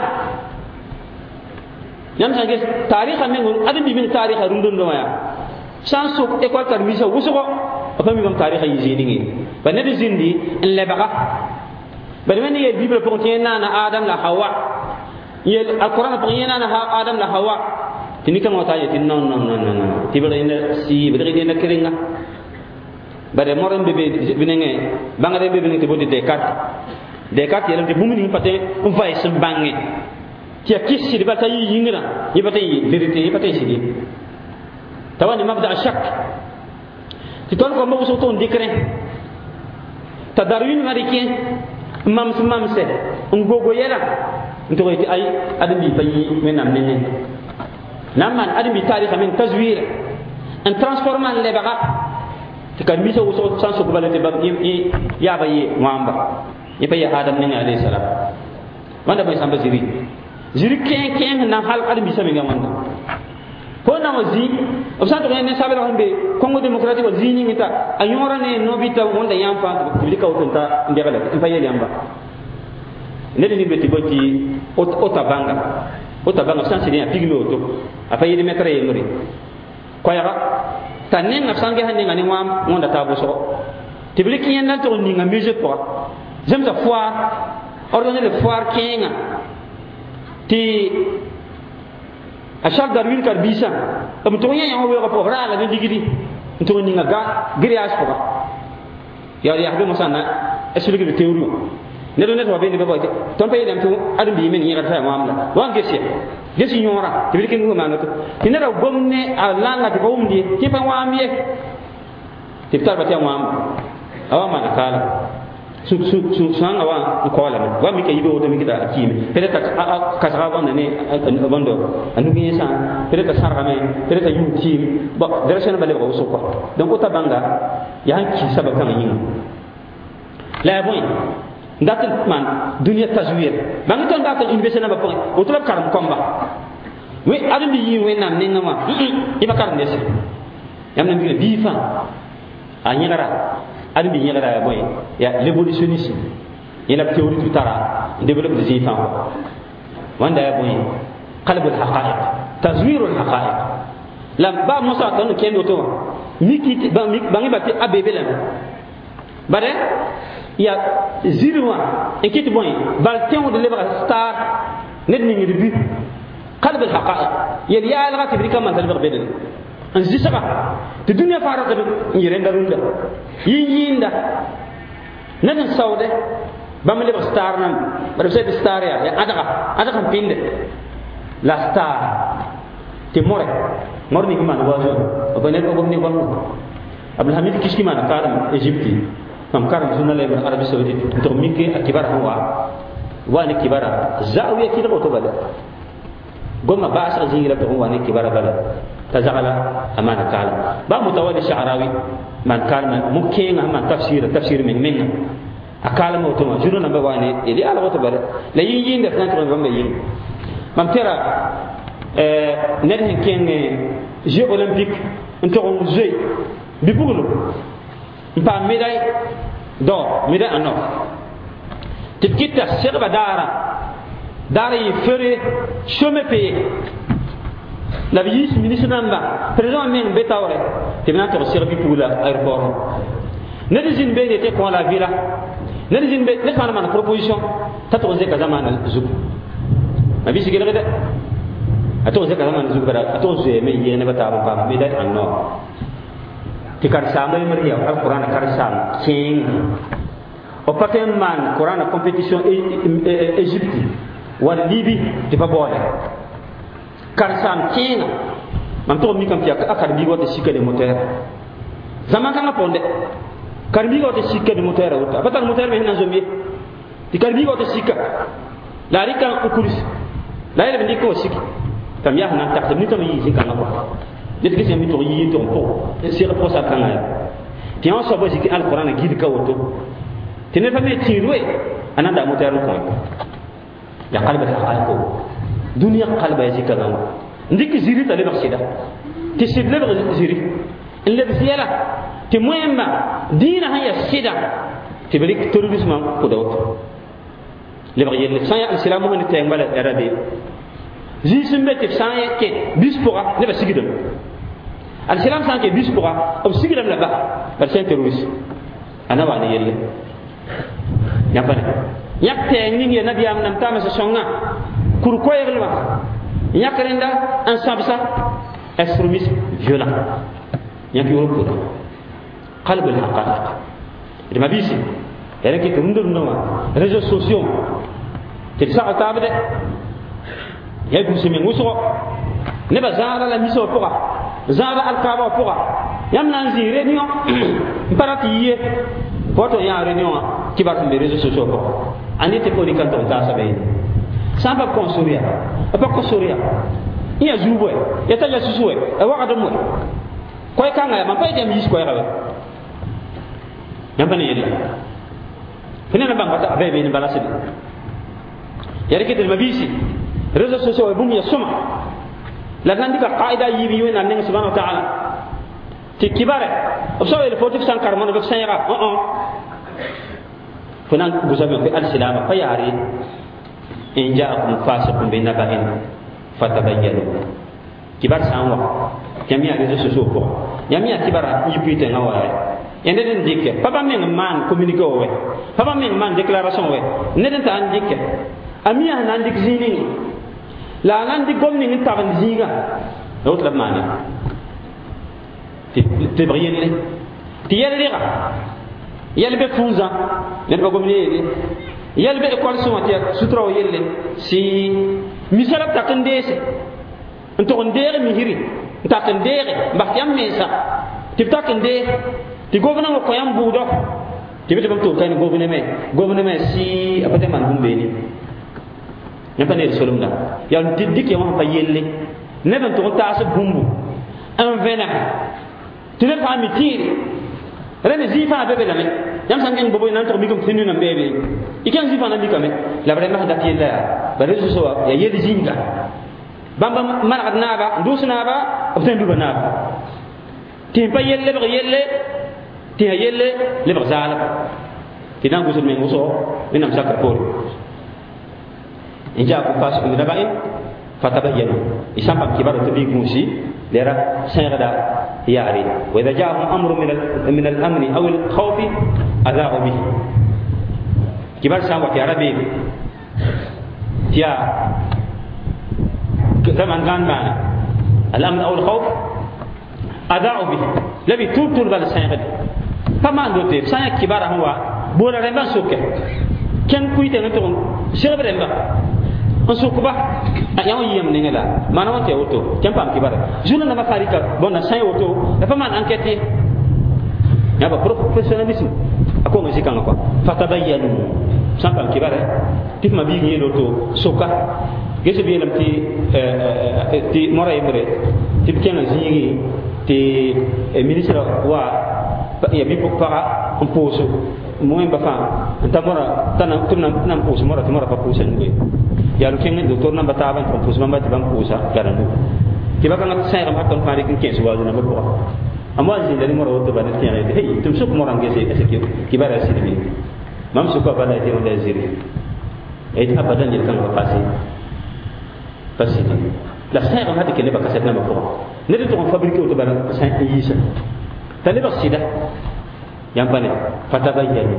يام سانجي تاريخ من ادم بي من تاريخ روندون نويا سانسو ايكول كارميسا وسوكو افامي بام تاريخ يزيدي بنادي زيندي ان لبغا بنمن يي بيبل بونتينا نا ادم لا حوا يل القران بونينا نا ادم لا حوا تني كما تاجي نون نون نون نون تيبل ان سي بدري دينا كرينغا bare moram bebe binenge bangare bebe ngi tibodi Descartes Descartes yelam te bumuni paté on va ese bangé ti akisi de batayi yingra yi batayi vérité yi batayi sidi tawani mabda ashak ti ton ko mo so ton dikre ta darwin marikien mam mam se ngogo yela nto ti ay adami bayi menam nene namman adami tarikh min tazwir en transformant les baga kan misa wuso san so balete bab yi ya bayi wamba pa ya adam ne alayhi salam wanda bai san ba ziri ziri ken ken na hal adam bi sabe ngamanda ko na wazi o sa to ne sabe la hambe Congo démocratique o zini ngita ayora ne no bita wonda yamfa bi ka utunta ndegala pa yeli amba ne ni beti boti o tabanga o tabanga san sidi pigme oto apa yeli metre yemri ko ya tanen na sange hanen ngani wam wonda tabo so tibliki yenda to ninga musique ko j'aime ça foire organiser le foire kenga ti a chaque darwin kar bisa am to nya yawo ko po rala ne digidi to ninga ga grillage ko ya ya be mosana esulugi de théorie ne do ne to be ni be boyte ton pay dem to adum bi men yira ta mamla wan gesi gesi nyora tibliki ngu manato ti ne da gomne a langa ti ko umdi ti pa wamie ti tar ba ti wam awa man kala su su su sanga wa ko la wa mi ke yido to mi kita kimi pere ta ka sa wa ne bando anu bi sa pere ta sarga me pere ta yu tim ba direction bale ko so ko donc ota banga ya han ki sabab kan yin la boy ndatul man dunia tazwir banga ton da ko université na ba ko o to karam komba we adam bi yi we nam ne ngama iba karam desi yam na mi bi fa a nyagara adam bi nyagara boy ya l'évolutionnisme ila théorie du tara développe des enfants wanda ya boy qalb al haqa'iq tazwir al haqa'iq lam ba musa ton kendo to miki ba mi ba ngi batti abebe lam bare ya zirwa ekit boy bal tew de lebra star net ni ngi bi qalb al haqa'iq ya ya al ghatib kama tal bedel an zisaka te dunya fara ta ngire ndarunda yinda nan saude bam le star nan ba de star ya ya adaka adaka pinde la star te more morni ko man wajo o bene ko bonni ko abdul hamid kiski man karam egypti mam karam sunna le arabi saoudite to minke akibar hawa wani kibara zawiya kida to bala gomma ba sa zingira to wani kibara bala tazagala amana kala ba mutawali sha'rawi man kalma mukenga man tafsir tafsir min minna akala mo to juro na ba wani ili ala wata bare la yin yin da kan to ba yin mam tera euh net hen ken jeux olympiques on to on jeu bi bugulu pa médaille d'or médaille en or tikita serba dara dara yi fere chemin payé la vice ministre namba président men betawre te bina to servi pour la aéroport ne dizin be te ko la villa ne dizin be ne fana man proposition tato ze kaza man zuk ma bi sigere de ato ze kaza man zuk bara ato ze me yene bata ba me dai anno ti kar sama me ya alquran kar sam king o patem man quran compétition Égypte wala Libye ti fa boole karsam kina man to mi kam tiaka akar bi gote sikka de moteur zaman kan ponde kar bi gote sikka de moteur wuta batal moteur me na zombie ti kar bi gote sikka la rika ukulis la ile ndi ko sikki tam ya na tak ni to yi sikka na ko dit ke mi to yi to ko c'est le procès kan ya ti on so bo sikki alquran gidi ka woto ti ne fa me ti ruwe ananda moteur ko ya qalba haqaiqo dunia qalba ya sikka ngam ndik ziri tale baksida ti sidle ziri le bisiela ti muemma dina haya sida ti belik terrorisme ko dawt le bari le sanya islam mo ni tembala arabe zi simbe ti sanya ke bispora ne ba sigidam al islam sanya ke bispora ob sigidam la ba par sen terroriste ana wa ne yelle nyapane yak te ngi ngi nabi am nam tama sa songa kur koyerlma nyakrenda en sabsa extrémisme violent yak yoro ko qalb al haqaiq de mabisi yana ki to ndur ndoma réseaux sociaux te sa tabde ya du semi muso ne ba zara la miso poka zara al kaba poka yam nan zi réunion parati yé photo ya réunion ki ba les réseaux sociaux ko ani te ko ni kan to ta sabe samba ko soria apa ko soria iya zubo ya ta ya susuwe e waka do mo ko e kanga ma pay dem yis ko e rawe yamba ne yella fene na banga ta be be ni balasi yare ke del mabisi réseaux sociaux bum ya suma la nan dika qaida yibi yu na ne subhanahu wa ta'ala ti kibare o so ele fotif san karmano be sayra o o فنان بزمن في السلام فياري إن جاءكم فاسق بنبأ فتبينوا كبار سانوا كمية رزق سوسو يمية كبار يبيت نواه يندن ديك بابا من مان كومينيكو وي بابا من مان ديكلاراسيون وي ندن تان ديك أمية نان ديك زينين لا نان ديك قوم نين تابن زيغا لوت لبماني تبريين لي تيال ليغا yelbe funza len bagom ne yelbe école somatia sutro yelle si misala takandese nto ndere mi hiri takandere mbakyam mesa tibtakande ti governor ko yam budo tibete bam to kay governor me governor me si apate man gumbe ni nyapane solumda yal tiddik yam fa yelle ne ban to ta sa bumbu en vena tile fa mi tire rene zifa bebe dame yam sangen bobo nan to mi ko tinu na bebe ikan zifa na bikame la vraiment da tiela ba reso so ya yedi zinga bamba marad naba ndusna ba obten duba naba ti pa yelle ba yelle ti yelle le ba zala ti dan gusul men guso minam sakar por inja ko pas ko daba in fatabayyanu isamba kibaru to bi musi lera sayada ياري وإذا جاءهم أمر من من الأمن أو الخوف أذاعوا به كبار سامع في عربي يا زمان كان معنا الأمن أو الخوف أذاعوا به لبي طول طول بعد السنة فما عنده تيب سنة كبار هو بولا رمبا سوكه كان كويته نتون شرب رمبا انسوكبا ayaw yem ningela mana wonte auto kempam kibara juna na mafarika bona sai auto da faman enquête ya ba professionnalisme ako ngi sikanga ko fatabayyanu sampam kibara tifma bi ngi auto soka gese bi lam ti ti mora ibre ti kena zingi ti ministre wa ya bi para on pose moy ba fa tamora tanam tunam nam pose mora mora pa pose ngoy ya lu kengen docteur namba taban ko pus mamba tibam pusa garandu kiba kan sai ram hakon fari kin kesu wazu na bako amma zin dali moro to banet kene hey tum suk moram gese ese kiba ra sidbi mam su ko bala ti onda ziri et abadan yel kan ko pasi pasi la sai ram hadi kene bakaset na bako ne de to fabriquer to bala sai yisa tale baksida yang bane fatabayyanu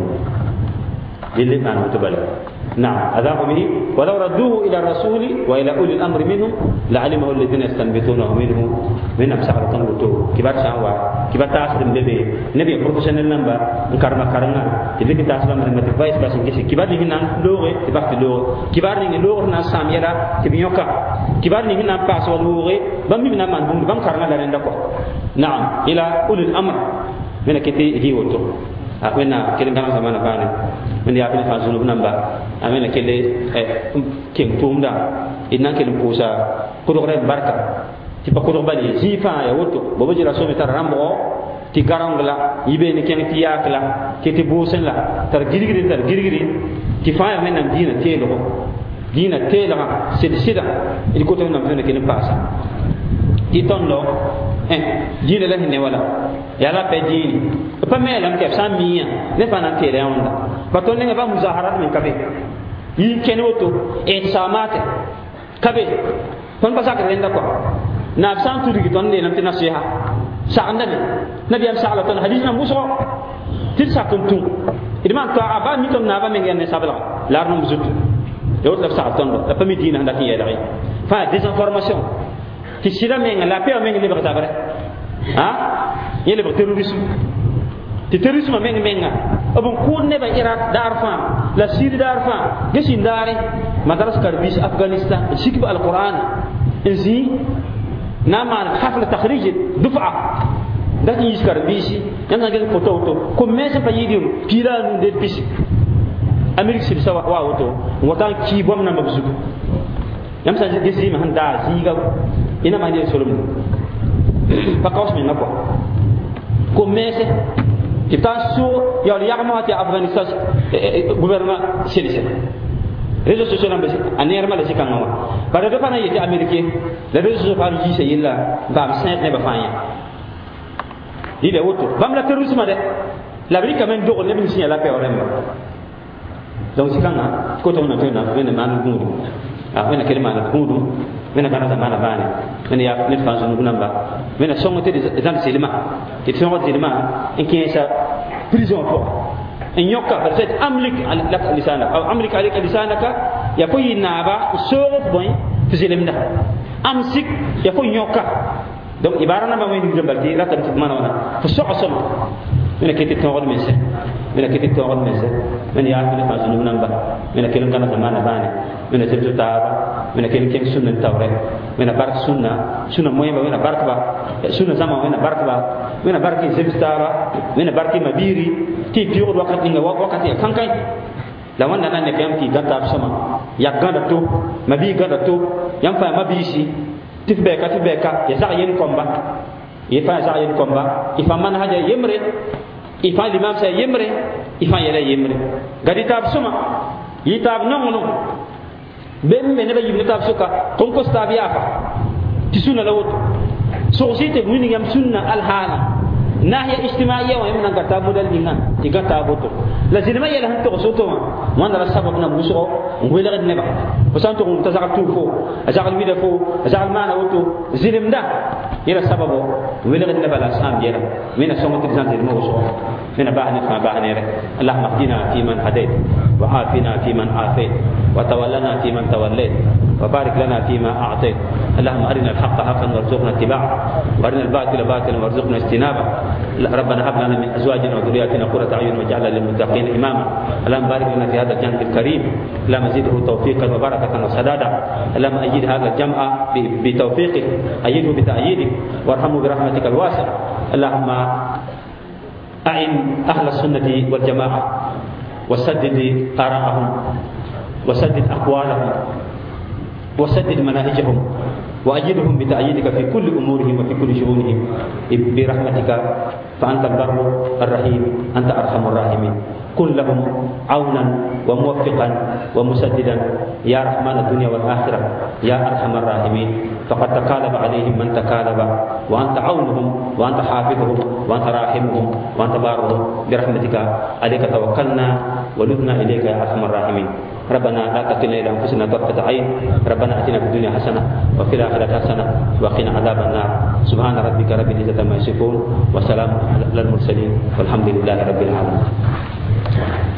lille man to bala نعم أذاعوا به ولو ردوه إلى الرسول وإلى أولي الأمر منهم لعلمه الذين يستنبطونه منه من أمسار تنبطوه كبار شعوا كبار تأثير النبي نبي بروفيشنال نمبر نكرم كرنا تبي kita asal menerima advice bahasa Inggris kibar ni nan lore kibar ti lore kibar ni lore na samira tibioka kibar ni nan pas lore bam mi nan man bum bam karna la renda ko نعم إلى أولي الأمر من كتي هي وتو أنا كلم كلام زمان بانه من يابين فازون بنامبا أنا كله كم توم دا إننا كلم كوسا كورو barka tipa kuro bali zifa ya woto bobo jira so metar rambo ti garangla yibe ni ken ti yakla ke ti bosen la tar girgiri tar girgiri ti fa men nam dina telo dina tela sid sida il ko to nam fene ken passa ti tondo eh dina la ne wala ya la pe dini pa me lam ke samia ne fa nan tele onda ba to ne ba muzaharat min kabe yi ken woto e samate kabe ton pa sakre nda ko na absan tu digi ton ne nam tina siha sa'anda ne nabi am sa'ala ton hadith na muso til sakon tu idman ka aba mi ton na ba men ne sabla lar no muzut yot la sa'a ton la pami dina nda ti yedari fa désinformation ti sira men la pe men ne ba tabre ha yele ba terrorisme ti terrorisme men men abun ko ne ba iraq dar fa la siri dar fa gesin dare madras karbis afghanistan sikib alquran inzi nama hafla takhrij duf'a dati yiskar bisi yana gel photo to ko mese pa yidim pila nu de bisi amerique sib sawa wa woto wotan ki bom na mabzu yam sa gesi ma handa ziga ina ma de solum pa kaus men nako ko mese Itasu ya li yakma ti Afghanistan gouvernement sélectionné réseaux sociaux n'ambé anerma la sikanga wa bara do fana yiti américain les réseaux sociaux par ji seyilla bam saint ne ba fanya il est auto bam la terrorisme de l'Amérique même do le ministère la paix orem donc sikanga ko to na to na ben man gudu a ben kelma na gudu ben kana da mana bani ben ya ne fa zunu namba ben songo te des gens selma te songo selma en qui ça prison pour en yoka peut-être amlik lak lisanaka aw amlik alik lisanaka ya ko yinaba soro boy fizelemda amsik ya ko yoka donc ibarana ba moy ngi balti la tam mana wana fa soxo sono mena kete tawol messe mena kete tawol messe men ya ko fa sunu namba mena kelen kana zamana bane mena tetu taaba mena kelen ken sunna tawre mena bark sunna sunna moy ba mena bark ba sunna zama mena bark ba mena barki sebistara mena barki mabiri ti piyo wakati nga wakati kankai la wanda nan ne kam ti gata sama ya ganda to mabi ganda to yam fa mabisi tifbe ka tifbe ka ya za yen komba ya fa za yen komba ifa man haja yemre ifa limam sa yemre ifa yela yemre gadi tab sama yitab nongono ben men ne ba yibni tab suka kon ko sta biya fa ti sunna la woto so site muni ngam sunna al hala nahya ijtimaiya wa yamna gata modal dingan tigata boto la zinama yela han to soto ma wanda la sabab na buso ngwela gad neba basanto ko tazaka tu fo azaka mi defo azaka mana woto zilimda yela sababo wela gad neba la sam yela mina somo tizante mo so mina bahni fa bahni re allahumma hdina fi man hadayt wa afina fi man afayt wa tawallana fi man tawallayt wa barik lana fi ma a'tayt اللهم أرنا الحق حقا وارزقنا اتباعه وأرنا الباطل باطلا وارزقنا اجتنابه ربنا هب لنا من أزواجنا وذرياتنا قرة أعين واجعلنا للمتقين إماما اللهم بارك لنا في هذا الجمع الكريم اللهم زده توفيقا وبركة وسدادا اللهم أيد هذا الجمع بتوفيقك أيده بتأييدك وارحمه برحمتك الواسعة اللهم أعن أهل السنة والجماعة وسدد آراءهم وسدد أقوالهم وسدد مناهجهم وأجدهم بتأييدك في كل أمورهم وفي كل شؤونهم برحمتك فأنت البر الرحيم أنت أرحم الراحمين كن لهم عونا وموفقا ومسددا يا رحمن الدنيا والآخرة يا أرحم الراحمين فقد تكالب عليهم من تكالب وأنت عونهم وأنت حافظهم وأنت راحمهم وأنت بارهم برحمتك عليك توكلنا ولذنا إليك يا أرحم الراحمين ربنا لا تكلنا إلى أنفسنا طرفة عين ربنا آتنا في الدنيا حسنة وفي الآخرة حسنة وقنا عذاب النار سبحان ربك رب العزة عما يصفون وسلام على المرسلين والحمد لله رب العالمين.